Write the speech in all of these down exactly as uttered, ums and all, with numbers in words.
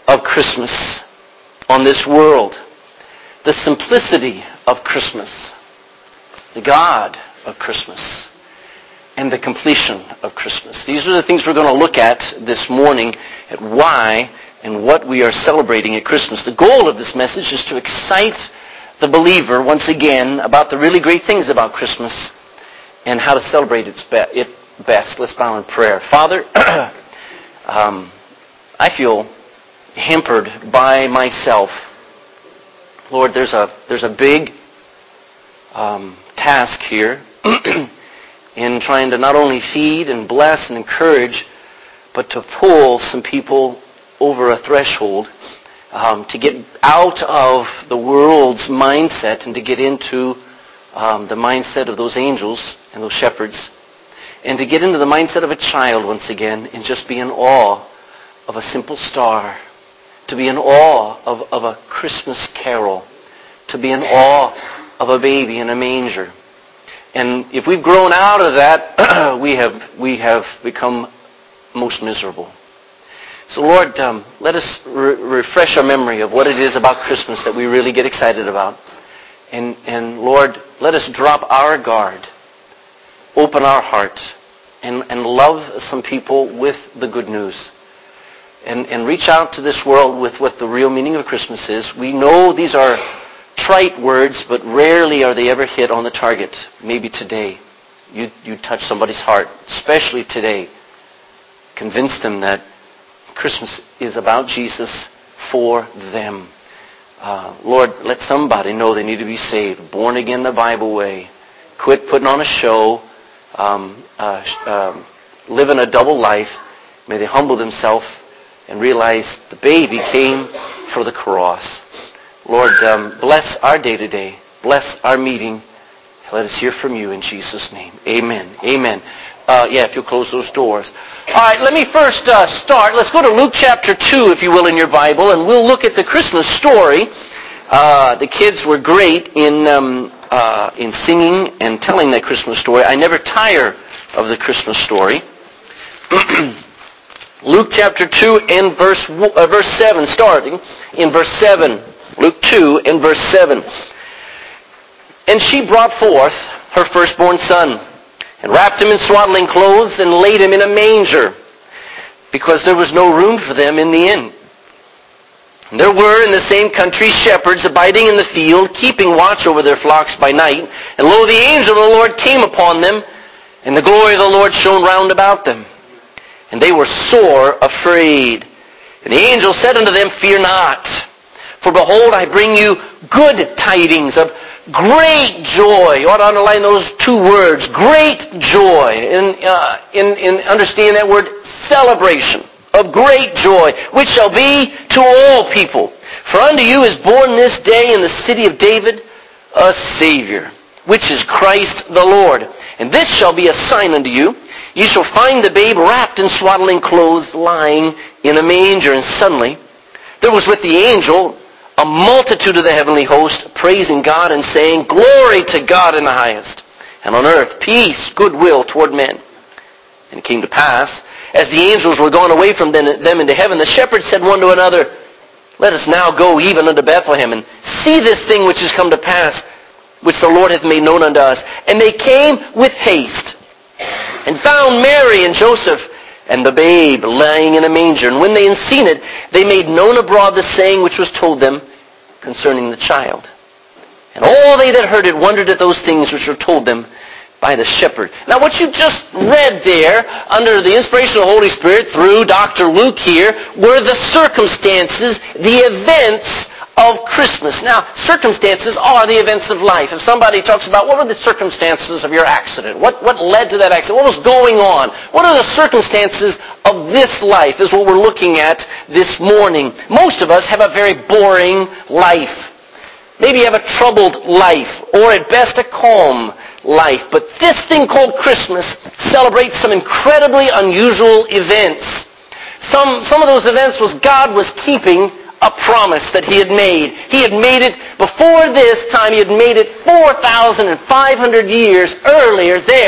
of Christmas on this world, the simplicity of Christmas, the God of Christmas, and the completion of Christmas. These are the things we're going to look at this morning, at why and what we are celebrating at Christmas. The goal of this message is to excite the believer once again about the really great things about Christmas and how to celebrate its be- it best. Let's bow in prayer. Father, um, I feel hampered by myself. Lord, there's a there's a big um, task here in trying to not only feed and bless and encourage, but to pull some people over a threshold, um, to get out of the world's mindset and to get into um, the mindset of those angels and those shepherds, and to get into the mindset of a child once again and just be in awe of a simple star, to be in awe of, of a Christmas carol, to be in awe of a baby in a manger. And if we've grown out of that, we have we have become most miserable. So Lord, um, let us re- refresh our memory of what it is about Christmas that we really get excited about. And, and Lord, let us drop our guard, open our heart, and, and love some people with the good news. And, and reach out to this world with what the real meaning of Christmas is. We know these are trite words, but rarely are they ever hit on the target. Maybe today you, you touch somebody's heart, especially today. Convince them that Christmas is about Jesus for them. Uh, Lord, let somebody know they need to be saved, born again the Bible way. Quit putting on a show, um, uh, uh, living a double life. May they humble themselves and realize the baby came for the cross. Lord, um, bless our day today. Bless our meeting. Let us hear from you in Jesus' name. Amen. Amen. Uh, yeah, if you'll close those doors. All right, let me first uh, start. Let's go to Luke chapter two, if you will, in your Bible, and we'll look at the Christmas story. Uh, the kids were great in um, uh, in singing and telling that Christmas story. I never tire of the Christmas story. Luke chapter two and verse uh, verse seven, starting in verse seven. Luke two and verse seven. And she brought forth her firstborn son, and wrapped him in swaddling clothes, and laid him in a manger, because there was no room for them in the inn. And there were in the same country shepherds abiding in the field, keeping watch over their flocks by night. And lo, the angel of the Lord came upon them, and the glory of the Lord shone round about them. And they were sore afraid. And the angel said unto them, Fear not, for behold, I bring you good tidings of great joy. You ought to underline those two words, great joy. In, uh, in, in understanding that word, celebration of great joy, which shall be to all people. For unto you is born this day in the city of David a Savior, which is Christ the Lord. And this shall be a sign unto you. You shall find the babe wrapped in swaddling clothes, lying in a manger. And suddenly there was with the angel a multitude of the heavenly host, praising God and saying, Glory to God in the highest, and on earth peace, goodwill toward men. And it came to pass, as the angels were gone away from them into heaven, the shepherds said one to another, Let us now go even unto Bethlehem, and see this thing which is come to pass, which the Lord hath made known unto us. And they came with haste, and found Mary and Joseph, and the babe lying in a manger. And when they had seen it, they made known abroad the saying which was told them concerning the child. And all they that heard it wondered at those things which were told them by the shepherd. Now what you just read there, under the inspiration of the Holy Spirit, through Doctor Luke here, were the circumstances, the events of Christmas. Now, circumstances are the events of life. If somebody talks about what were the circumstances of your accident, what, what led to that accident, what was going on, what are the circumstances of this life is what we're looking at this morning. Most of us have a very boring life. Maybe you have a troubled life, or at best a calm life. But this thing called Christmas celebrates some incredibly unusual events. Some, some of those events was God was keeping a promise that He had made. He had made it before this time. He had made it four thousand five hundred years earlier there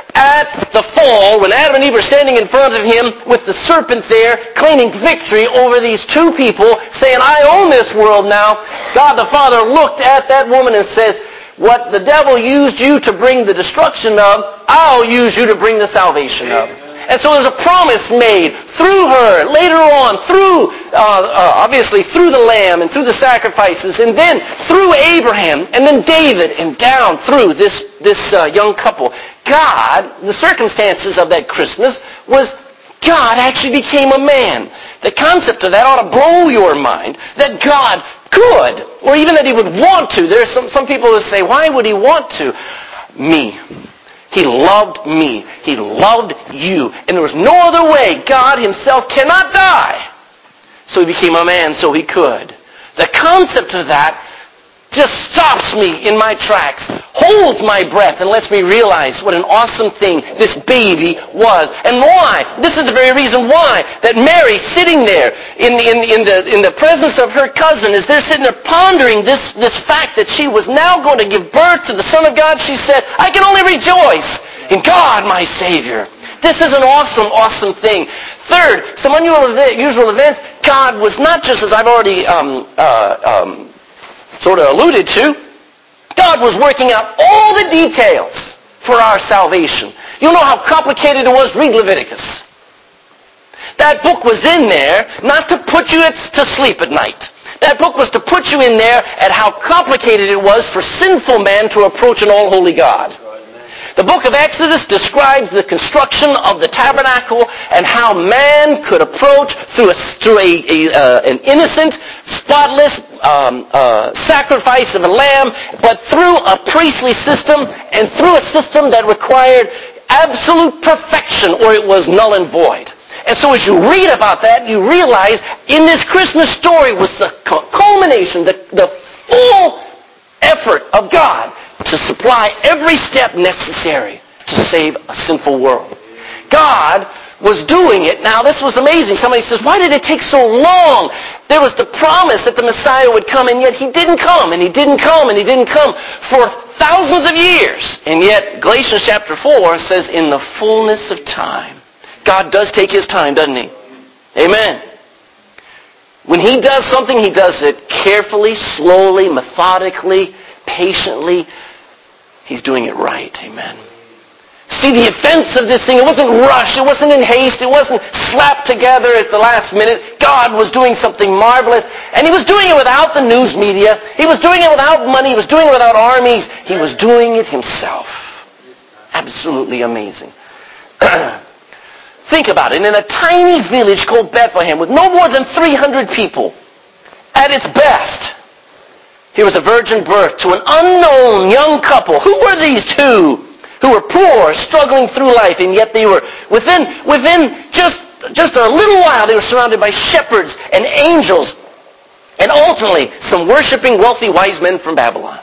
at the fall, when Adam and Eve were standing in front of him with the serpent there, claiming victory over these two people, saying, I own this world now, God the Father looked at that woman and says, what the devil used you to bring the destruction of, I'll use you to bring the salvation of. And so there's a promise made through her, later on, through, uh, uh, obviously through the Lamb and through the sacrifices, and then through Abraham, and then David, and down through this, this uh, young couple. God, the circumstances of that Christmas was God actually became a man. The concept of that ought to blow your mind, that God could, or even that he would want to. There are some, some people who say, why would he want to? Me. He loved me. He loved you. And there was no other way. God himself cannot die. So he became a man so he could. The concept of that just stops me in my tracks, holds my breath, and lets me realize what an awesome thing this baby was. And why? This is the very reason why that Mary, sitting there in, in, in, the, in the presence of her cousin, as they're sitting there pondering this, this fact that she was now going to give birth to the Son of God, she said, I can only rejoice in God, my Savior. This is an awesome, awesome thing. Third, some unusual events. God was not just, as I've already um, uh, um, sort of alluded to, God was working out all the details for our salvation. You know how complicated it was? Read Leviticus. That book was in there not to put you to sleep at night. That book was to put you in there at how complicated it was for sinful man to approach an all-holy God. The book of Exodus describes the construction of the tabernacle and how man could approach through, a, through a, a, uh, an innocent, spotless um, uh, sacrifice of a lamb, but through a priestly system and through a system that required absolute perfection or it was null and void. And so as you read about that, you realize in this Christmas story was the culmination, the, the full effort of God to supply every step necessary to save a sinful world. God was doing it. Now, this was amazing. Somebody says, why did it take so long? There was the promise that the Messiah would come, and yet he didn't come, and he didn't come, and he didn't come for thousands of years. And yet, Galatians chapter four says, in the fullness of time. God does take his time, doesn't he? Amen. When he does something, he does it carefully, slowly, methodically, patiently. He's doing it right. Amen. See, the offense of this thing, it wasn't rushed. It wasn't in haste. It wasn't slapped together at the last minute. God was doing something marvelous. And he was doing it without the news media. He was doing it without money. He was doing it without armies. He was doing it himself. Absolutely amazing. Think about it. In a tiny village called Bethlehem with no more than three hundred people, at its best, here was a virgin birth to an unknown young couple. Who were these two? Who were poor, struggling through life, and yet they were, within, within just, just a little while, they were surrounded by shepherds and angels, and ultimately, some worshiping wealthy wise men from Babylon.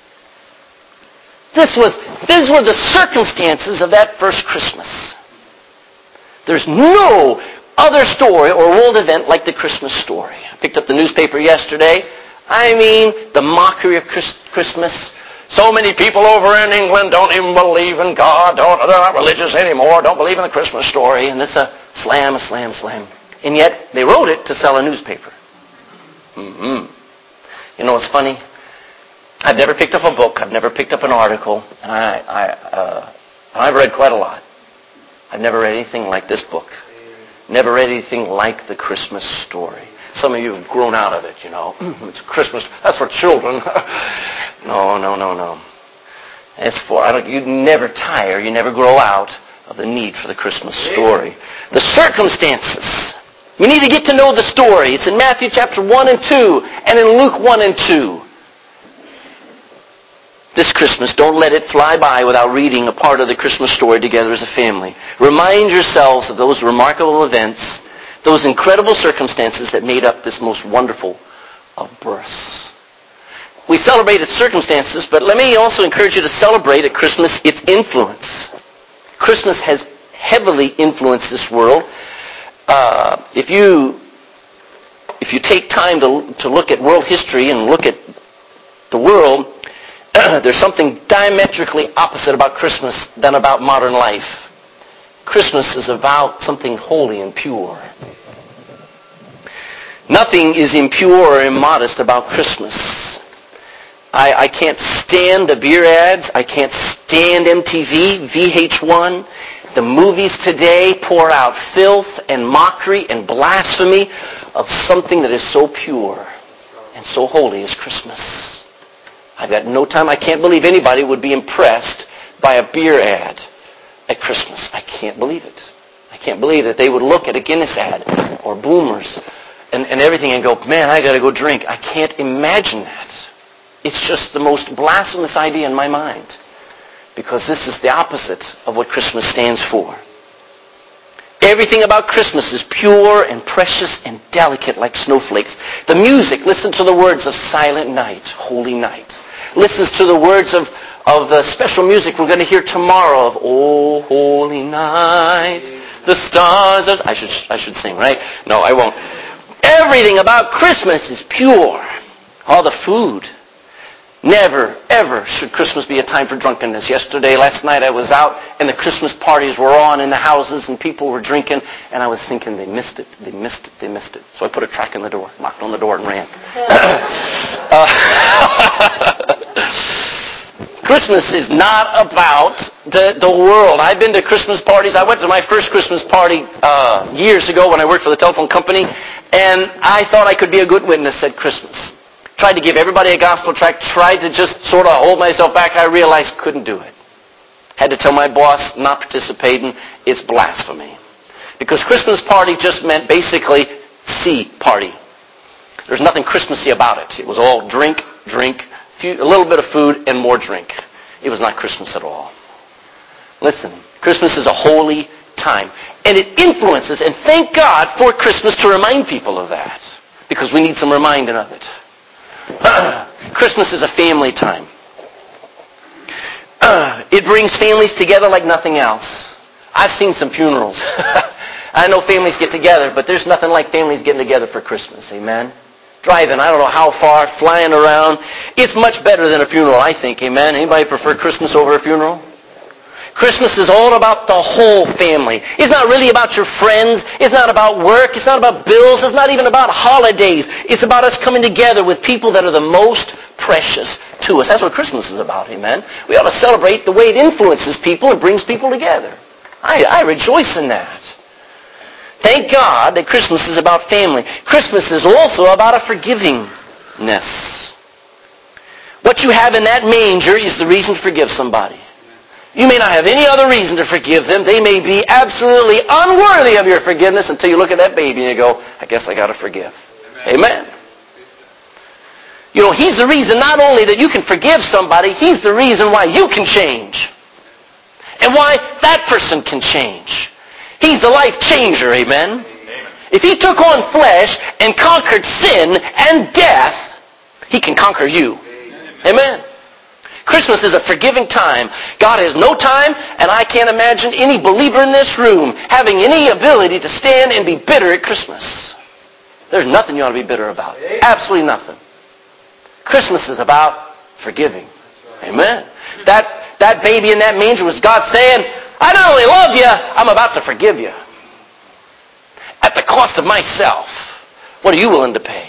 This was, these were the circumstances of that first Christmas. There's no other story or world event like the Christmas story. I picked up the newspaper yesterday. I mean, the mockery of Christmas. So many people over in England don't even believe in God. Don't, they're not religious anymore. Don't believe in the Christmas story. And it's a slam, a slam, slam. And yet, they wrote it to sell a newspaper. Mm-hmm. You know what's funny? I've never picked up a book. I've never picked up an article. And I, I, uh, I've read quite a lot. I've never read anything like this book. Never read anything like the Christmas story. Some of you have grown out of it, you know. It's Christmas. That's for children. no, no, no, no. It's for, I don't, you never tire. You never grow out of the need for the Christmas story. The circumstances. You need to get to know the story. It's in Matthew chapter one and two and in Luke one and two. This Christmas, don't let it fly by without reading a part of the Christmas story together as a family. Remind yourselves of those remarkable events, those incredible circumstances that made up this most wonderful of births. We celebrate its circumstances, but let me also encourage you to celebrate at Christmas its influence. Christmas has heavily influenced this world. Uh, if you if you take time to to look at world history and look at the world, There's something diametrically opposite about Christmas than about modern life. Christmas is about something holy and pure. Nothing is impure or immodest about Christmas. I, I can't stand the beer ads. I can't stand M T V, V H one. The movies today pour out filth and mockery and blasphemy of something that is so pure and so holy as Christmas. I've got no time. I can't believe anybody would be impressed by a beer ad at Christmas. I can't believe it. I can't believe that they would look at a Guinness ad or Boomers and, and everything and go, man, I got to go drink. I can't imagine that. It's just the most blasphemous idea in my mind, because this is the opposite of what Christmas stands for. Everything about Christmas is pure and precious and delicate like snowflakes. The music, listen to the words of Silent Night, Holy Night. Listens to the words of, of the special music we're going to hear tomorrow of Oh, Holy Night, the stars are... I should, I should sing, right? No, I won't. Everything about Christmas is pure. All the food. Never, ever should Christmas be a time for drunkenness. Yesterday, last night, I was out, and the Christmas parties were on in the houses, and people were drinking, and I was thinking, they missed it, they missed it, they missed it. So I put a track in the door, knocked on the door, and ran. uh, Christmas is not about the, the world. I've been to Christmas parties. I went to my first Christmas party uh, years ago when I worked for the telephone company, and I thought I could be a good witness at Christmas. Tried to give everybody a gospel tract, tried to just sort of hold myself back. I realized couldn't do it. Had to tell my boss, not participating, it's blasphemy. Because Christmas party just meant basically C party. There's nothing Christmassy about it. It was all drink, drink, few, a little bit of food, and more drink. It was not Christmas at all. Listen, Christmas is a holy time. And it influences, and thank God for Christmas to remind people of that. Because we need some reminding of it. Christmas is a family time. It brings families together like nothing else. I've seen some funerals. I know families get together, but there's nothing like families getting together for Christmas. Amen? Driving, I don't know how far, flying around. It's much better than a funeral, I think. Amen? Anybody prefer Christmas over a funeral? Christmas is all about the whole family. It's not really about your friends. It's not about work. It's not about bills. It's not even about holidays. It's about us coming together with people that are the most precious to us. That's what Christmas is about, amen? We ought to celebrate the way it influences people and brings people together. I, I rejoice in that. Thank God that Christmas is about family. Christmas is also about a forgivingness. What you have in that manger is the reason to forgive somebody. You may not have any other reason to forgive them. They may be absolutely unworthy of your forgiveness until you look at that baby and you go, I guess I got to forgive. Amen. Amen. You know, He's the reason not only that you can forgive somebody, He's the reason why you can change. And why that person can change. He's the life changer, amen? Amen. If He took on flesh and conquered sin and death, He can conquer you. Amen. Amen. Christmas is a forgiving time. God has no time, and I can't imagine any believer in this room having any ability to stand and be bitter at Christmas. There's nothing you ought to be bitter about. Absolutely nothing. Christmas is about forgiving. Amen. That, that baby in that manger was God saying, I not only love you, I'm about to forgive you. At the cost of myself. What are you willing to pay?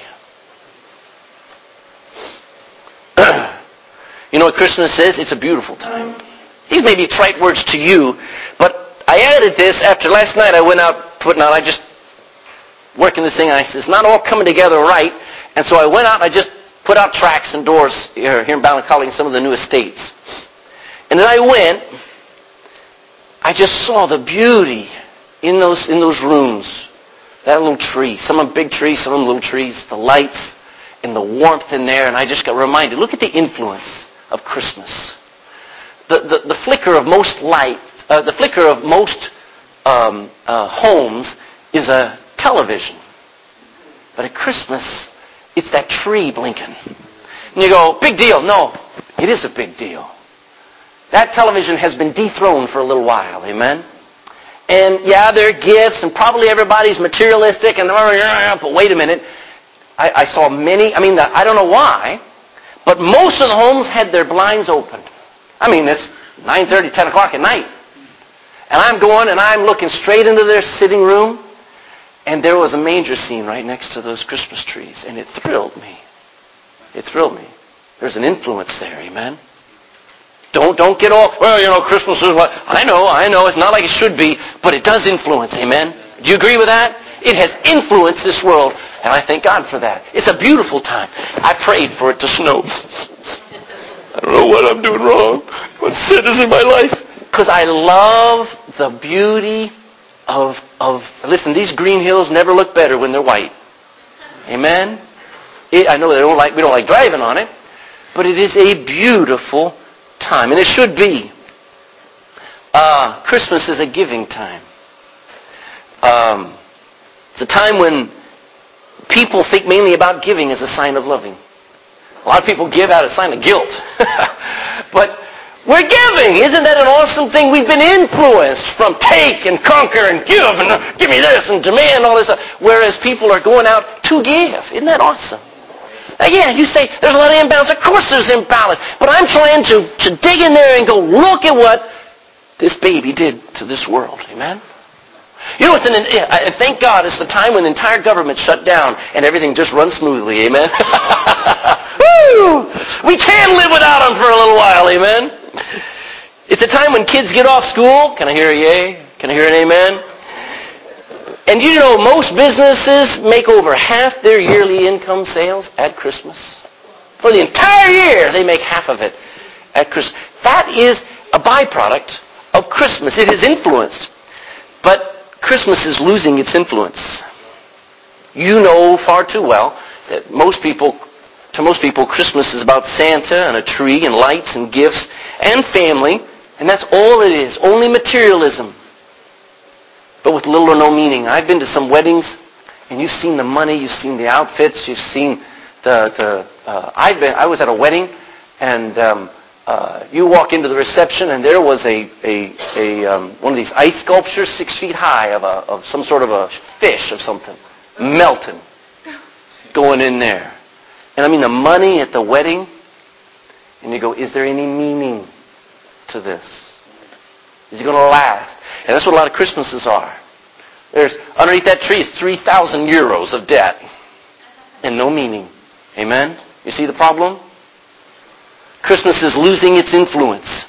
You know what Christmas is? It's a beautiful time. These may be trite words to you, but I added this after last night. I went out putting out, I just working this thing, and I said, it's not all coming together right. And so I went out and I just put out tracts and doors here, here in Ballincollig and some of the new estates. And then I went, I just saw the beauty in those in those rooms. That little tree. Some of them big trees, some of them little trees. The lights and the warmth in there. And I just got reminded, look at the influence of Christmas. The, the, the flicker of most light, uh, the flicker of most um, uh, homes is a television. But at Christmas, it's that tree blinking. And you go, big deal. No, it is a big deal. That television has been dethroned for a little while. Amen? And yeah, there are gifts, and probably everybody's materialistic, and but wait a minute. I, I saw many, I mean, I don't know why, But most of the homes had their blinds open. I mean, it's nine thirty, ten o'clock at night. And I'm going and I'm looking straight into their sitting room, and there was a manger scene right next to those Christmas trees, and it thrilled me. It thrilled me. There's an influence there, amen? Don't don't get off, well, you know, Christmas is what... I know, I know, it's not like it should be, but it does influence, amen? Do you agree with that? It has influenced this world, and I thank God for that. It's a beautiful time. I prayed for it to snow. I don't know what I'm doing wrong. What sin is in my life? Because I love the beauty of, of... Listen, these green hills never look better when they're white. Amen? It, I know they don't like, we don't like driving on it, but it is a beautiful time, and it should be. Uh, Christmas is a giving time. Um, it's a time when people think mainly about giving as a sign of loving. A lot of people give out as a sign of guilt. But we're giving. Isn't that an awesome thing? We've been influenced from take and conquer and give and uh, give me this and demand all this stuff, whereas people are going out to give. Isn't that awesome? Again, you say there's a lot of imbalance. Of course there's imbalance. But I'm trying to, to dig in there and go, look at what this baby did to this world. Amen? You know, it's an, I thank God it's the time when the entire government shut down and everything just runs smoothly. Amen? Woo! We can live without them for a little while. Amen? It's a time when kids get off school. Can I hear a yay? Can I hear an amen? And you know, most businesses make over half their yearly income sales at Christmas. For the entire year, they make half of it at Christmas. That is a byproduct of Christmas. It is influenced. But Christmas is losing its influence. You know far too well that most people, to most people, Christmas is about Santa and a tree and lights and gifts and family, and that's all it is. Only materialism. But with little or no meaning. I've been to some weddings, and you've seen the money, you've seen the outfits, you've seen the... the uh, I've been, I was at a wedding, and um, uh, you walk into the reception, and there was a, a, a um, one of these ice sculptures six feet high of, a, of some sort of a fish of something, melting, going in there. And I mean the money at the wedding, and you go, is there any meaning to this? Is it going to last? And that's what a lot of Christmases are. There's, underneath that tree is three thousand euros of debt and no meaning. Amen? You see the problem? Christmas is losing its influence.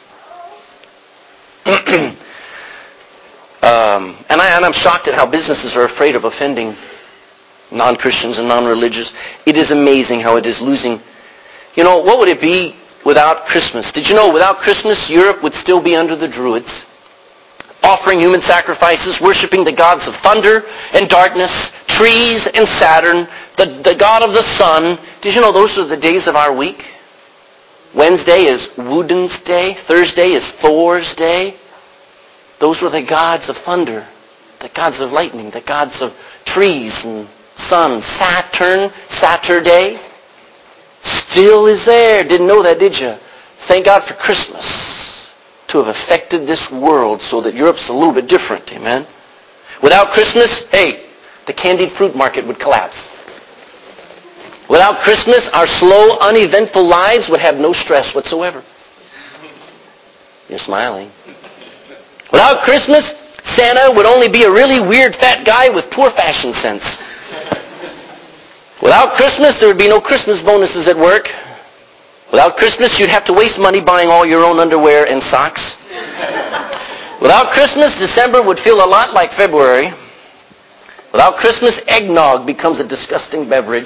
um, and, I, and I'm shocked at how businesses are afraid of offending non-Christians and non-religious. It is amazing how it is losing. You know, what would it be without Christmas? Did you know without Christmas, Europe would still be under the Druids, offering human sacrifices, worshiping the gods of thunder and darkness, trees and Saturn, the, the god of the sun. Did you know those are the days of our week? Wednesday is Woden's day. Thursday is Thor's day. Those were the gods of thunder, the gods of lightning, the gods of trees and sun. Saturn, Saturday, still is there. Didn't know that, did you? Thank God for Christmas to have affected this world so that Europe's a little bit different. Amen? Without Christmas, hey, the candied fruit market would collapse. Without Christmas, our slow, uneventful lives would have no stress whatsoever. You're smiling. Without Christmas, Santa would only be a really weird fat guy with poor fashion sense. Without Christmas, there would be no Christmas bonuses at work. Without Christmas, you'd have to waste money buying all your own underwear and socks. Without Christmas, December would feel a lot like February. Without Christmas, eggnog becomes a disgusting beverage.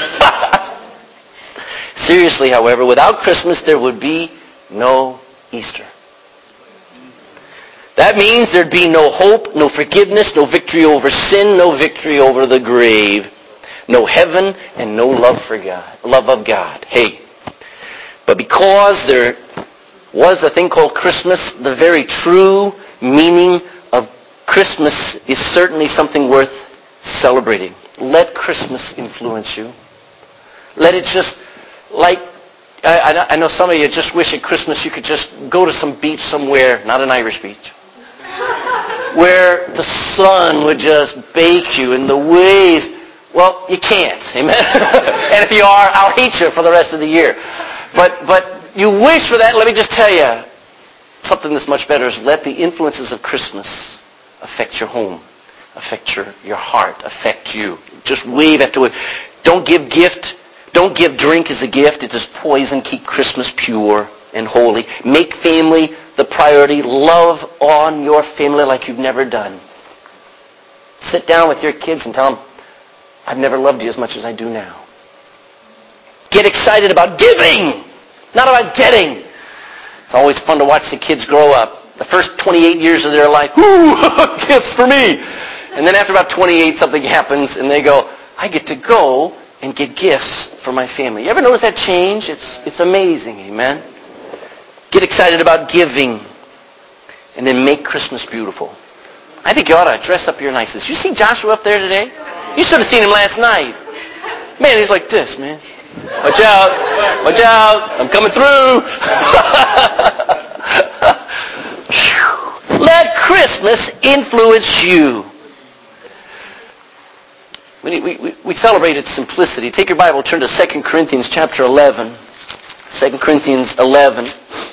Seriously, however, without Christmas, there would be no Easter. That means there'd be no hope, no forgiveness, no victory over sin, no victory over the grave, no heaven, and no love for God, love of God. Hey, but because there was a thing called Christmas, the very true meaning of Christmas is certainly something worth celebrating. Let Christmas influence you. Let it just, like, I, I know some of you just wish at Christmas you could just go to some beach somewhere, not an Irish beach, where the sun would just bake you and the waves. Well, you can't. Amen? And if you are, I'll hate you for the rest of the year. but, but you wish for that. Let me just tell you, something that's much better is let the influences of Christmas affect your home, affect your, your heart, affect you. Just wave after wave. Don't give gift. Don't give drink as a gift. It is poison. Keep Christmas pure and holy. Make family the priority. Love on your family like you've never done. Sit down with your kids and tell them, I've never loved you as much as I do now. Get excited about giving, not about getting. It's always fun to watch the kids grow up. The first twenty-eight years of their life, ooh, gifts for me. And then after about twenty-eight, something happens, and they go, I get to go and get gifts for my family. You ever notice that change? It's, it's amazing, amen? Get excited about giving, and then make Christmas beautiful. I think you ought to dress up your nicest. You see Joshua up there today? You should have seen him last night. Man, he's like this, man. Watch out. Watch out. I'm coming through. Let Christmas influence you. We, we, we, we celebrated simplicity. Take your Bible, turn to Second Corinthians chapter eleven. Second Corinthians eleven.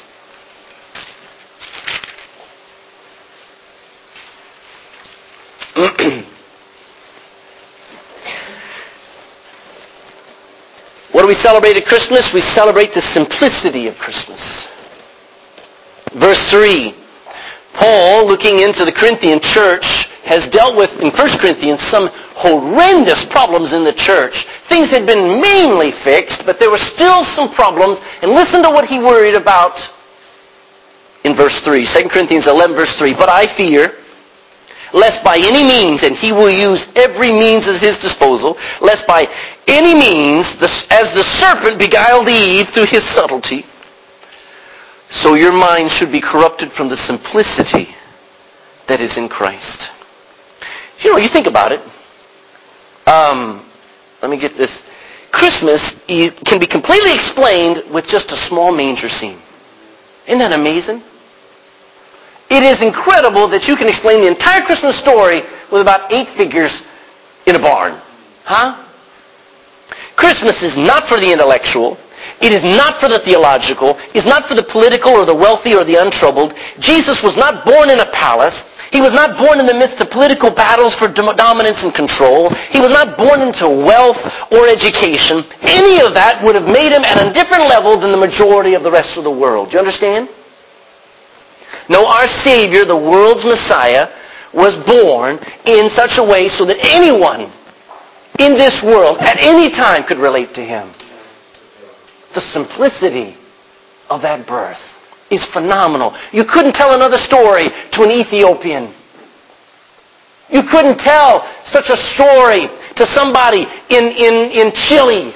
What do we celebrate at Christmas? We celebrate the simplicity of Christmas. Verse three. Paul, looking into the Corinthian church, has dealt with, in First Corinthians, some horrendous problems in the church. Things had been mainly fixed, but there were still some problems. And listen to what he worried about in verse three. Second Corinthians eleven, verse three. But I fear, lest by any means, and he will use every means at his disposal, lest by any means, as the serpent beguiled Eve through his subtlety, so your mind should be corrupted from the simplicity that is in Christ. You know, you think about it. Um, let me get this. Christmas can be completely explained with just a small manger scene. Isn't that amazing? It is incredible that you can explain the entire Christmas story with about eight figures in a barn. Huh? Christmas is not for the intellectual. It is not for the theological. It's not for the political or the wealthy or the untroubled. Jesus was not born in a palace. He was not born in the midst of political battles for dominance and control. He was not born into wealth or education. Any of that would have made him at a different level than the majority of the rest of the world. Do you understand? No, our Savior, the world's Messiah, was born in such a way so that anyone in this world at any time could relate to him. The simplicity of that birth is phenomenal. You couldn't tell another story to an Ethiopian. You couldn't tell such a story to somebody in, in, in Chile.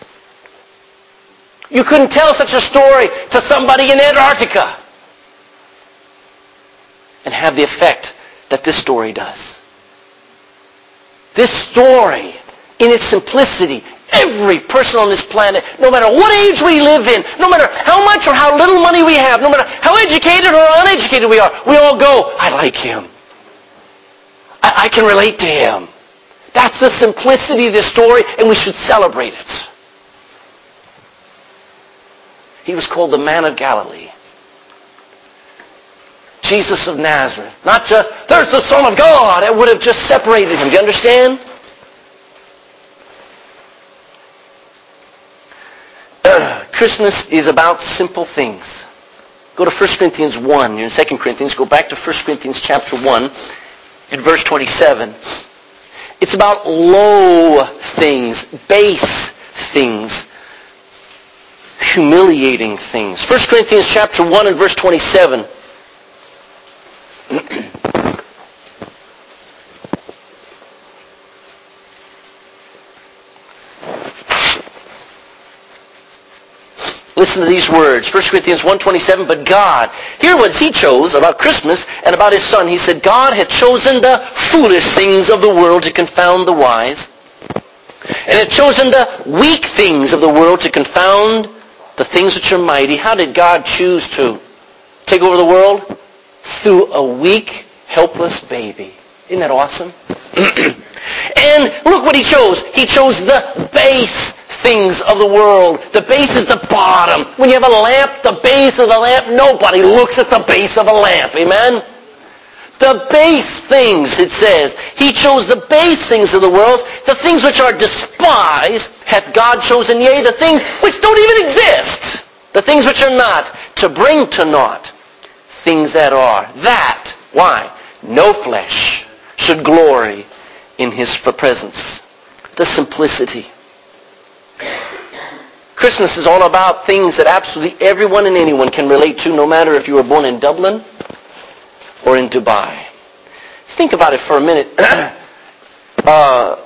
You couldn't tell such a story to somebody in Antarctica and have the effect that this story does. This story, in its simplicity, every person on this planet, no matter what age we live in, no matter how much or how little money we have, no matter how educated or uneducated we are, we all go, I like him. I, I can relate to him. That's the simplicity of this story, and we should celebrate it. He was called the Man of Galilee. Jesus of Nazareth. Not just, there's the Son of God. That would have just separated him. Do you understand? Christmas is about simple things. Go to First Corinthians one. You're in Second Corinthians. Go back to First Corinthians chapter one in verse twenty-seven. It's about low things, base things, humiliating things. First Corinthians chapter one and verse twenty-seven. Listen to these words. First Corinthians one twenty-seven, but God, hear what he chose about Christmas and about his Son. He said, God had chosen the foolish things of the world to confound the wise, and had chosen the weak things of the world to confound the things which are mighty. How did God choose to take over the world? Through a weak, helpless baby. Isn't that awesome? And look what he chose. He chose the base things of the world. The base is the bottom. When you have a lamp, the base of the lamp, nobody looks at the base of a lamp. Amen? The base things, it says. He chose the base things of the world. The things which are despised hath God chosen, yea, the things which don't even exist. The things which are not, to bring to naught things that are. That, why? No flesh should glory in his presence. The simplicity. Christmas is all about things that absolutely everyone and anyone can relate to, no matter if you were born in Dublin or in Dubai. Think about it for a minute. uh,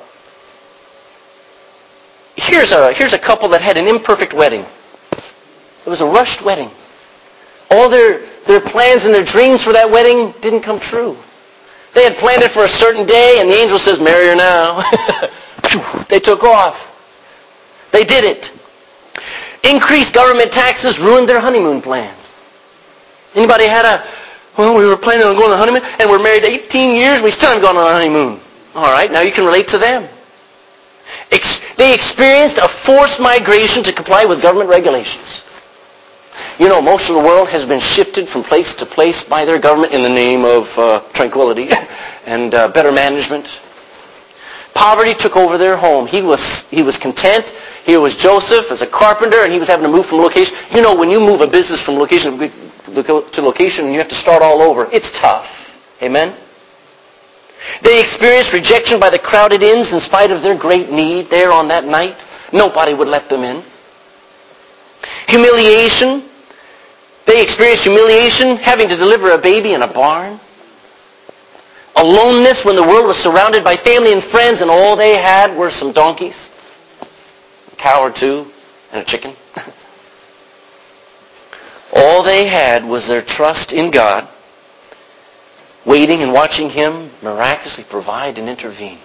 here's a here's a couple that had an imperfect wedding. It was a rushed wedding. All their their plans and their dreams for that wedding didn't come true. They had planned it for a certain day, and the angel says, "Marry her now." They took off. They did it. Increased government taxes ruined their honeymoon plans. Anybody had a, well, we were planning on going on a honeymoon, and we're married eighteen years, we still haven't gone on a honeymoon. All right, now you can relate to them. Ex- they experienced a forced migration to comply with government regulations. You know, most of the world has been shifted from place to place by their government in the name of uh, tranquility and uh, better management. Poverty took over their home. He was he was content. Here was Joseph as a carpenter, and he was having to move from location. You know, when you move a business from location to location, and you have to start all over, it's tough. Amen? They experienced rejection by the crowded inns in spite of their great need there on that night. Nobody would let them in. Humiliation. They experienced humiliation having to deliver a baby in a barn. Aloneness when the world was surrounded by family and friends and all they had were some donkeys, a cow or two, and a chicken. All they had was their trust in God, waiting and watching Him miraculously provide and intervene.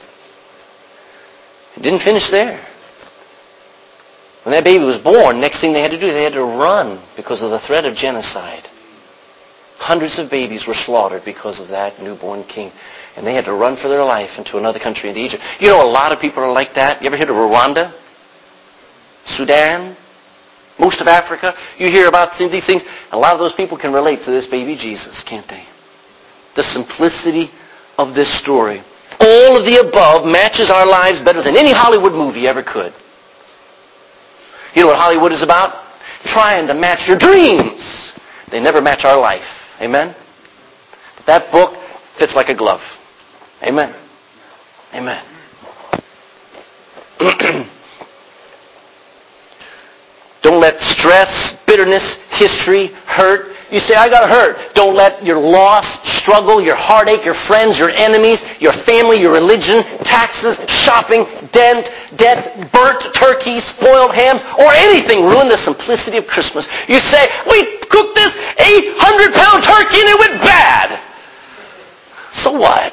It didn't finish there. When that baby was born, next thing they had to do, they had to run because of the threat of genocide. Hundreds of babies were slaughtered because of that newborn king. And they had to run for their life into another country, into Egypt. You know, a lot of people are like that. You ever heard of Rwanda? Sudan? Most of Africa? You hear about these things. A lot of those people can relate to this baby Jesus, can't they? The simplicity of this story. All of the above matches our lives better than any Hollywood movie ever could. You know what Hollywood is about? Trying to match your dreams. They never match our life. Amen? But that book fits like a glove. Amen? Amen. Don't let stress, bitterness, history, hurt. You say, I got hurt. Don't let your loss, struggle, your heartache, your friends, your enemies, your family, your religion, taxes, shopping, debt, debt, burnt turkeys, spoiled hams, or anything ruin the simplicity of Christmas. You say, we cooked this eight hundred pound turkey and it went bad. So what?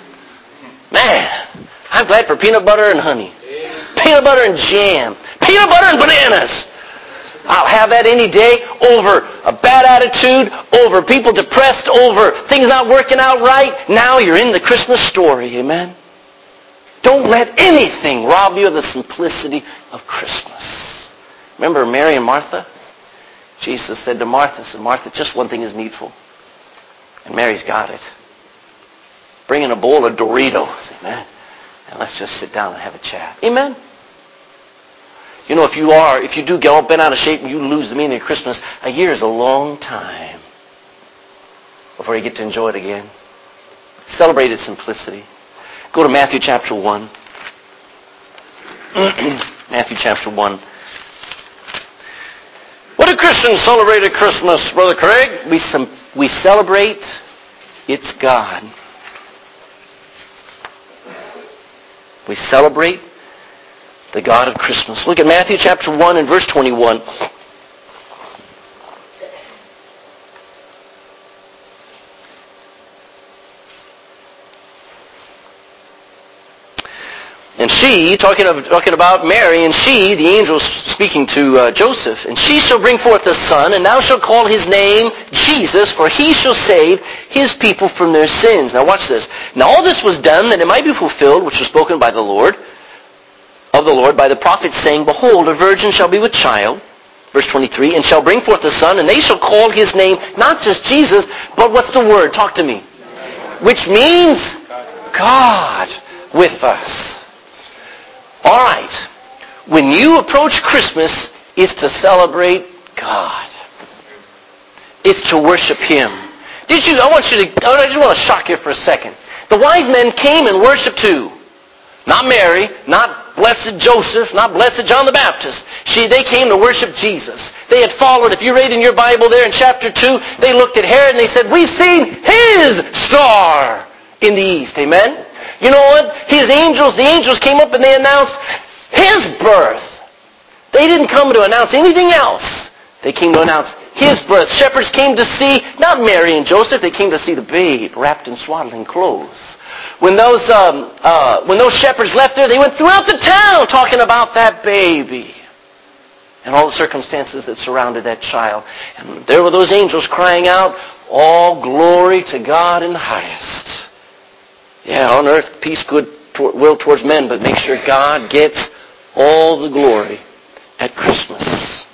Man, I'm glad for peanut butter and honey. Peanut butter and jam. Peanut butter and bananas. I'll have that any day over a bad attitude, over people depressed, over things not working out right. Now you're in the Christmas story, amen? Don't let anything rob you of the simplicity of Christmas. Remember Mary and Martha? Jesus said to Martha, said, Martha, just one thing is needful. And Mary's got it. Bring in a bowl of Doritos, amen? And let's just sit down and have a chat. Amen? You know, if you are, if you do get all bent out of shape and you lose the meaning of Christmas, a year is a long time before you get to enjoy it again. Celebrate its simplicity. Go to Matthew chapter one. Matthew chapter one. What do Christians celebrate at Christmas, Brother Craig? We, we celebrate its God. We celebrate the God of Christmas. Look at Matthew chapter one and verse twenty-one. And she, talking, of, talking about Mary, and she, the angel speaking to uh, Joseph, and she shall bring forth a son, and thou shalt call his name Jesus, for he shall save his people from their sins. Now watch this. Now all this was done that it might be fulfilled, which was spoken by the Lord, of the Lord by the prophet, saying, Behold, a virgin shall be with child, verse twenty-three, and shall bring forth a son, and they shall call his name, not just Jesus, but what's the word? Talk to me. Which means God with us. All right. When you approach Christmas, it's to celebrate God. It's to worship Him. Did you? I want you to. I just want to shock you for a second. The wise men came and worshipped who? Not Mary, not blessed Joseph, not blessed John the Baptist. She, they came to worship Jesus. They had followed. If you read in your Bible there in chapter two, they looked at Herod and they said, "We've seen His star in the east." Amen. You know what? His angels. The angels came up and they announced His birth. They didn't come to announce anything else. They came to announce His birth. Shepherds came to see, not Mary and Joseph, they came to see the babe wrapped in swaddling clothes. When those, um, uh, when those shepherds left there, they went throughout the town talking about that baby and all the circumstances that surrounded that child. And there were those angels crying out, all glory to God in the highest. Yeah, on earth, peace, good will towards men, but make sure God gets all the glory at Christmas.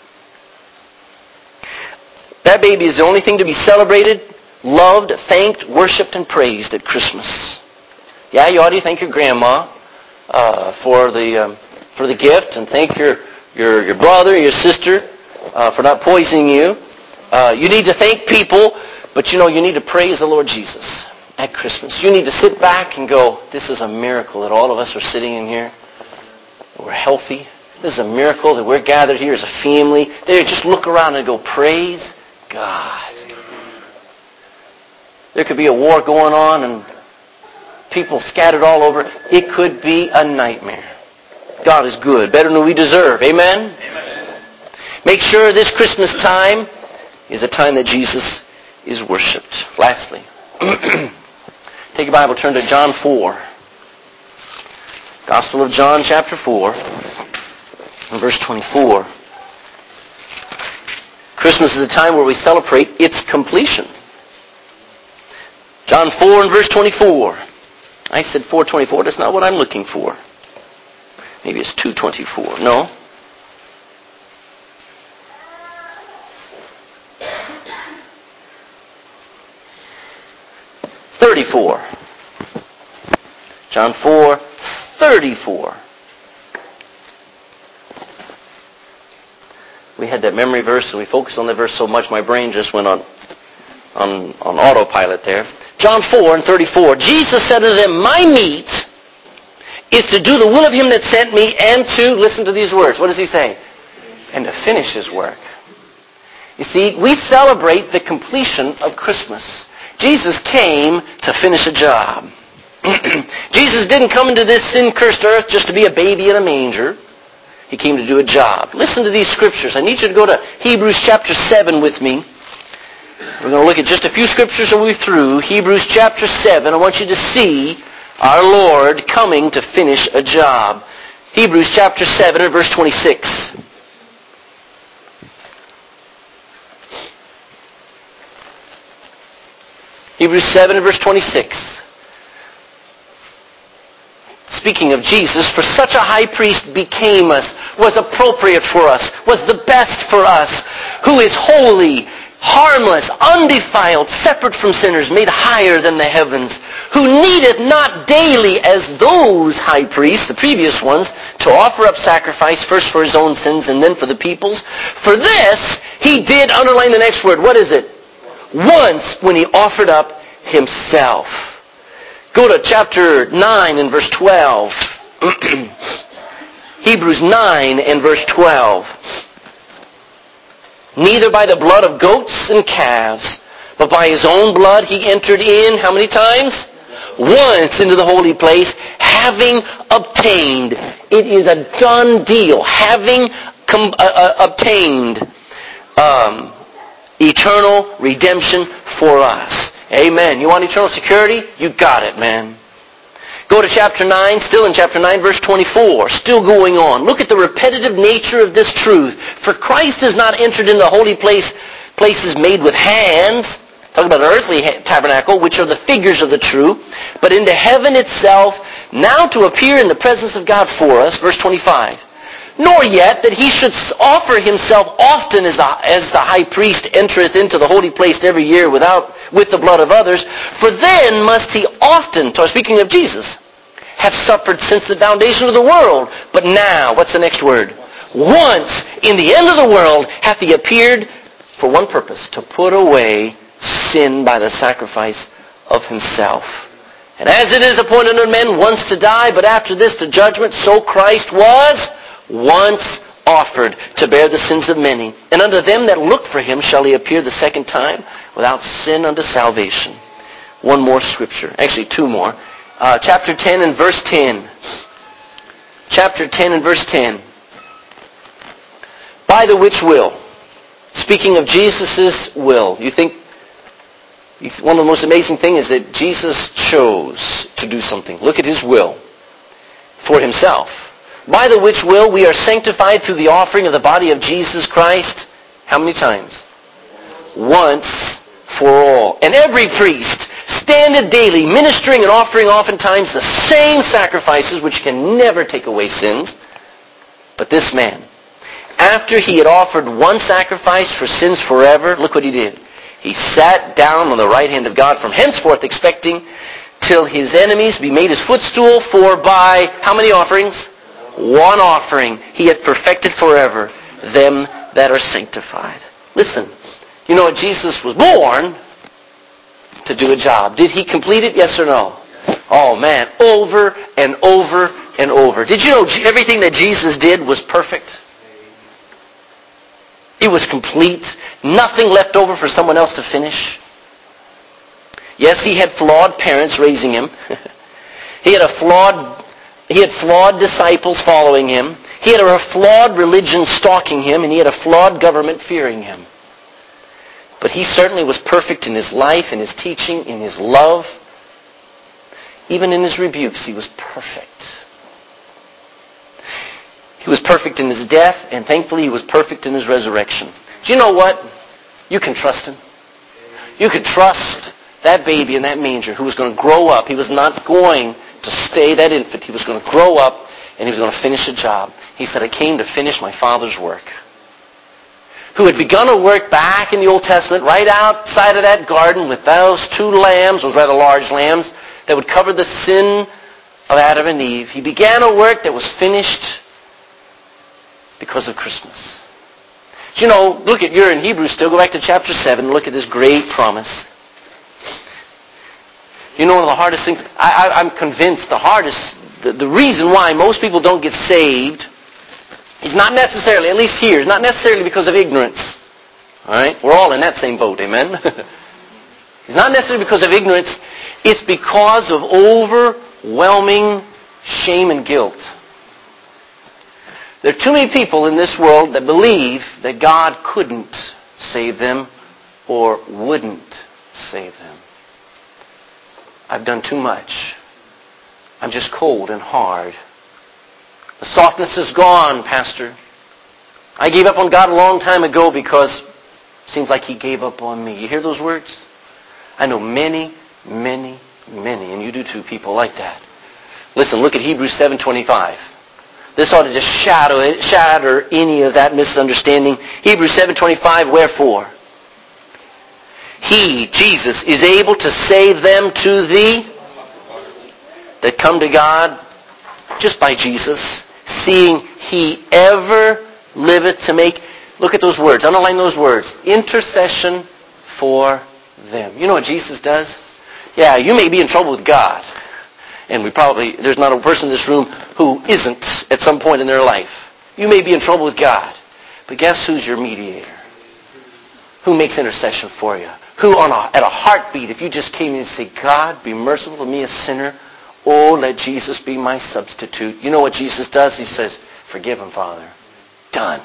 That baby is the only thing to be celebrated, loved, thanked, worshipped, and praised at Christmas. Yeah, you ought to thank your grandma uh, for the um, for the gift, and thank your your, your brother, your sister uh, for not poisoning you. Uh, you need to thank people, but you know you need to praise the Lord Jesus at Christmas. You need to sit back and go, this is a miracle that all of us are sitting in here. We're healthy. This is a miracle that we're gathered here as a family. There, just look around and go, praise God. There could be a war going on and people scattered all over. It could be a nightmare. God is good, better than we deserve. Amen? Amen. Make sure this Christmas time is a time that Jesus is worshipped. Lastly, take your Bible, turn to John four. Gospel of John, chapter four, and verse twenty-four. Christmas is a time where we celebrate its completion. John four and verse twenty-four. I said four twenty-four. That's not what I'm looking for. Maybe it's two twenty-four. No. thirty-four. John four, thirty-four. We had that memory verse, and we focused on that verse so much my brain just went on, on, on autopilot there. John four and thirty-four. Jesus said to them, my meat is to do the will of Him that sent me and to, listen to these words. What does He say? And to finish His work. You see, we celebrate the completion of Christmas. Jesus came to finish a job. Jesus didn't come into this sin-cursed earth just to be a baby in a manger. He came to do a job. Listen to these scriptures. I need you to go to Hebrews chapter seven with me. We're going to look at just a few scriptures and we're through. Hebrews chapter seven. I want you to see our Lord coming to finish a job. Hebrews chapter seven and verse twenty-six. Hebrews seven and verse twenty-six. Speaking of Jesus, for such a high priest became us, was appropriate for us, was the best for us, who is holy, harmless, undefiled, separate from sinners, made higher than the heavens, who needeth not daily as those high priests, the previous ones, to offer up sacrifice, first for His own sins and then for the people's. For this, He did, underline the next word, what is it? Once, when He offered up Himself. Go to chapter nine and verse twelve. Hebrews nine and verse twelve. Neither by the blood of goats and calves, but by His own blood He entered in, how many times? Once into the holy place, having obtained. It is a done deal. Having com- uh, uh, obtained um, eternal redemption for us. Amen. You want eternal security? You got it, man. Go to chapter nine, still in chapter nine, verse twenty-four. Still going on. Look at the repetitive nature of this truth. For Christ has not entered into the holy place, places made with hands, talking about an earthly tabernacle, which are the figures of the true, but into heaven itself, now to appear in the presence of God for us, verse twenty-five. Nor yet that he should offer himself often as the, as the high priest entereth into the holy place every year without with the blood of others. For then must he often, speaking of Jesus, have suffered since the foundation of the world. But now, what's the next word? Once, in the end of the world, hath he appeared for one purpose, to put away sin by the sacrifice of himself. And as it is appointed unto men once to die, but after this to judgment, so Christ was once offered to bear the sins of many. And unto them that look for him shall he appear the second time without sin unto salvation. One more scripture. Actually, two more. Uh, chapter ten and verse ten. Chapter ten and verse ten. By the which will. Speaking of Jesus' will. You think one of the most amazing things is that Jesus chose to do something. Look at his will for himself. By the which will we are sanctified through the offering of the body of Jesus Christ. How many times? Once for all. And every priest standeth daily, ministering and offering oftentimes the same sacrifices which can never take away sins. But this man, after he had offered one sacrifice for sins forever, look what he did. He sat down on the right hand of God from henceforth expecting till his enemies be made his footstool, for by how many offerings? One offering he hath perfected forever them that are sanctified. Listen, you know what? Jesus was born to do a job. Did he complete it? Yes or no? Oh man, over and over and over. Did you know everything that Jesus did was perfect? It was complete. Nothing left over for someone else to finish. Yes, he had flawed parents raising him. He had a flawed He had flawed disciples following him. He had a flawed religion stalking him, and he had a flawed government fearing him. But he certainly was perfect in his life, in his teaching, in his love. Even in his rebukes, he was perfect. He was perfect in his death, and thankfully he was perfect in his resurrection. Do you know what? You can trust him. You can trust that baby in that manger who was going to grow up. He was not going to stay that infant. He was going to grow up and he was going to finish a job. He said, I came to finish my Father's work. Who had begun a work back in the Old Testament, right outside of that garden with those two lambs, those rather large lambs, that would cover the sin of Adam and Eve. He began a work that was finished because of Christmas. You know, look at, you're in Hebrews still, go back to chapter seven, look at this great promise. You know, one of the hardest things, I, I, I'm convinced the hardest, the, the reason why most people don't get saved is not necessarily, at least here, is not necessarily because of ignorance. All right? We're all in that same boat, amen? It's not necessarily because of ignorance. It's because of overwhelming shame and guilt. There are too many people in this world that believe that God couldn't save them or wouldn't save them. I've done too much. I'm just cold and hard. The softness is gone, Pastor. I gave up on God a long time ago because it seems like He gave up on me. You hear those words? I know many, many, many, and you do too, people like that. Listen, look at Hebrews seven twenty-five. This ought to just shadow, shatter any of that misunderstanding. Hebrews seven twenty-five, wherefore? He, Jesus, is able to save them to thee that come to God just by Jesus, seeing He ever liveth to make, look at those words, underline those words, intercession for them. You know what Jesus does? Yeah, you may be in trouble with God. And we probably, there's not a person in this room who isn't at some point in their life. You may be in trouble with God. But guess who's your mediator? Who makes intercession for you? Who on a, at a heartbeat, if you just came in and say, God, be merciful to me, a sinner. Oh, let Jesus be my substitute. You know what Jesus does? He says, forgive him, Father. Done.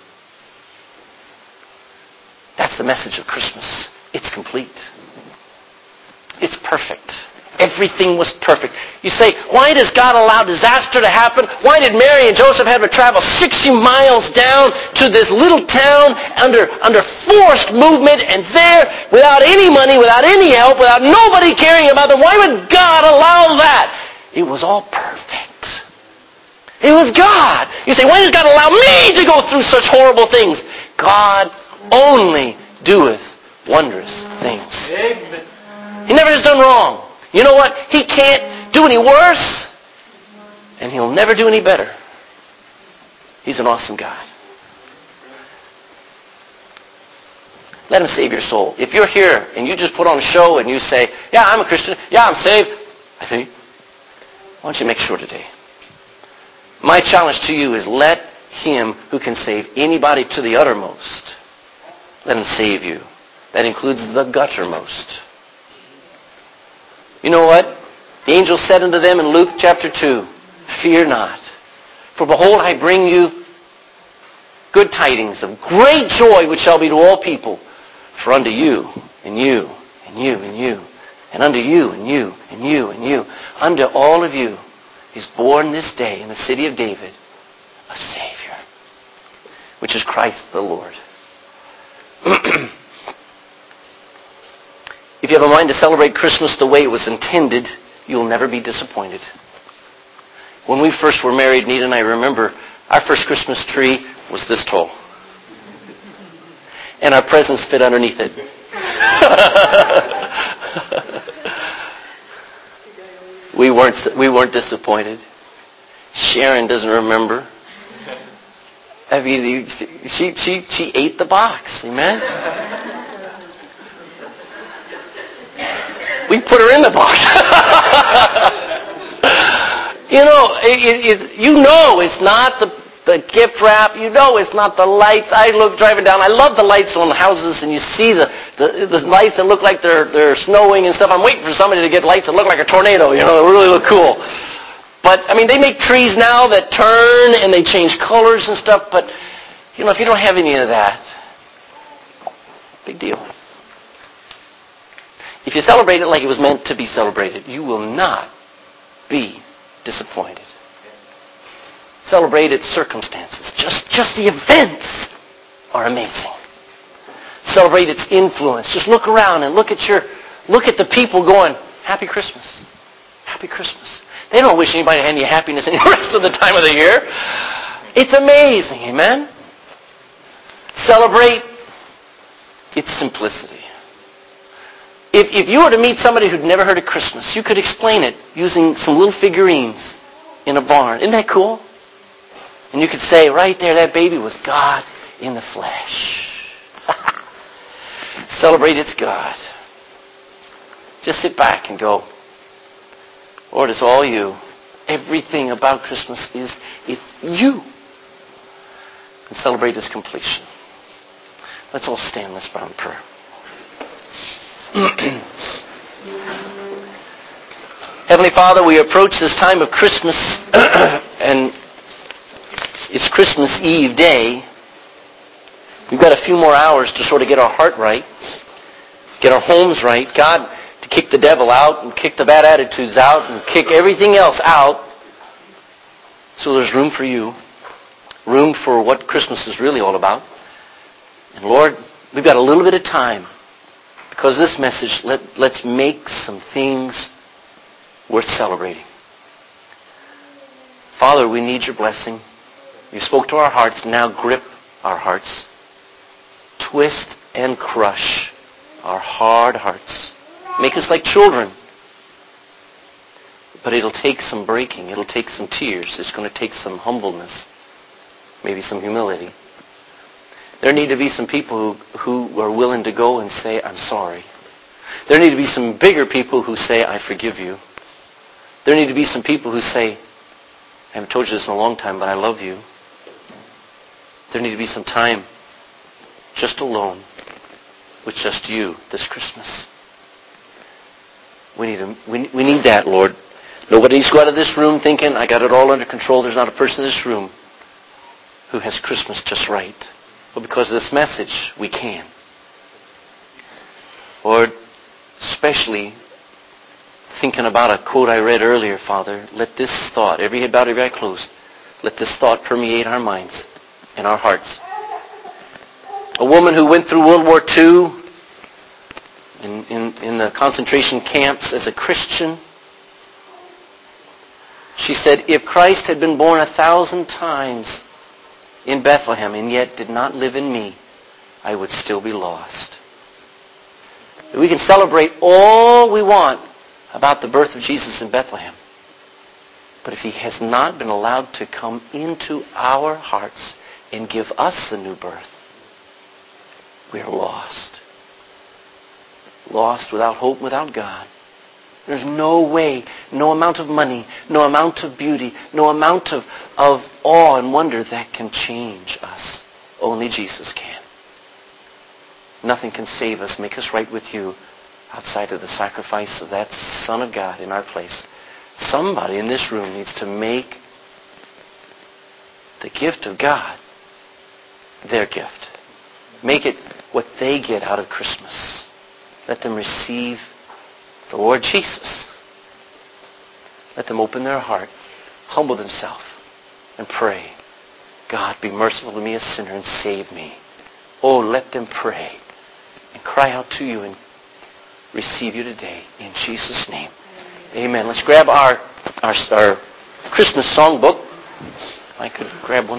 That's the message of Christmas. It's complete. It's perfect. Everything was perfect. You say, why does God allow disaster to happen? Why did Mary and Joseph have to travel sixty miles down to this little town under, under forced movement and there without any money, without any help, without nobody caring about them? Why would God allow that? It was all perfect. It was God. You say, why does God allow me to go through such horrible things? God only doeth wondrous things. Amen. He never has done wrong. You know what? He can't do any worse, and He'll never do any better. He's an awesome God. Let Him save your soul. If you're here and you just put on a show and you say, yeah, I'm a Christian. Yeah, I'm saved. I think. Why don't you make sure today? My challenge to you is let Him who can save anybody to the uttermost, let Him save you. That includes the guttermost. You know what? The angel said unto them in Luke chapter two, fear not. For behold, I bring you good tidings of great joy, which shall be to all people. For unto you, and you, and you, and you, and unto you, and you, and you, and you, unto all of you, is born this day in the city of David a Savior, which is Christ the Lord. If you have a mind to celebrate Christmas the way it was intended, you'll never be disappointed. When we first were married, Nita and I remember our first Christmas tree was this tall. And our presents fit underneath it. we weren't we weren't disappointed. Sharon doesn't remember. I mean, she she she ate the box. Amen. We put her in the box. you know, it, it, you know, it's not the. The gift wrap, you know it's not the lights. I look driving down. I love the lights on the houses, and you see the, the, the lights that look like they're they're snowing and stuff. I'm waiting for somebody to get lights that look like a tornado. You know, they really look cool. But, I mean, they make trees now that turn, and they change colors and stuff. But, you know, if you don't have any of that, big deal. If you celebrate it like it was meant to be celebrated, you will not be disappointed. Celebrate its circumstances. Just, just the events are amazing. Celebrate its influence. Just look around and look at your, look at the people going, Happy Christmas. Happy Christmas. They don't wish anybody any happiness any rest of the time of the year. It's amazing, amen? Celebrate its simplicity. If, if you were to meet somebody who'd never heard of Christmas, you could explain it using some little figurines in a barn. Isn't that cool? And you could say, right there, that baby was God in the flesh. Celebrate its God. Just sit back and go, Lord, it's all you. Everything about Christmas is it's you. And celebrate its completion. Let's all stand. Let's bow in prayer. Heavenly Father, we approach this time of Christmas and it's Christmas Eve day. We've got a few more hours to sort of get our heart right, get our homes right. God, to kick the devil out and kick the bad attitudes out and kick everything else out so there's room for you, room for what Christmas is really all about. And Lord, we've got a little bit of time because this message, let, let's make some things worth celebrating. Father, we need your blessing. You spoke to our hearts. Now grip our hearts. Twist and crush our hard hearts. Make us like children. But it'll take some breaking. It'll take some tears. It's going to take some humbleness. Maybe some humility. There need to be some people who, who are willing to go and say, I'm sorry. There need to be some bigger people who say, I forgive you. There need to be some people who say, I haven't told you this in a long time, but I love you. There need to be some time just alone with just you this Christmas. We need, a, we, we need that, Lord. Nobody needs to go out of this room thinking, I got it all under control. There's not a person in this room who has Christmas just right. But because of this message, we can. Lord, especially thinking about a quote I read earlier, Father, let this thought, every head bowed, every eye closed, let this thought permeate our minds and our hearts. A woman who went through World War Two in, in, in the concentration camps as a Christian, She said, if Christ had been born a thousand times in Bethlehem and yet did not live in me, I would still be lost. We can celebrate all we want about the birth of Jesus in Bethlehem. But if he has not been allowed to come into our hearts and give us the new birth, we are lost. Lost without hope, without God. There's no way, no amount of money, no amount of beauty, no amount of, of awe and wonder that can change us. Only Jesus can. Nothing can save us, make us right with you outside of the sacrifice of that Son of God in our place. Somebody in this room needs to make the gift of God their gift. Make it what they get out of Christmas. Let them receive the Lord Jesus. Let them open their heart, humble themselves, and pray, God, be merciful to me, a sinner, and save me. Oh, let them pray and cry out to you and receive you today in Jesus' name. Amen. Let's grab our, our, our Christmas songbook. If I could grab one.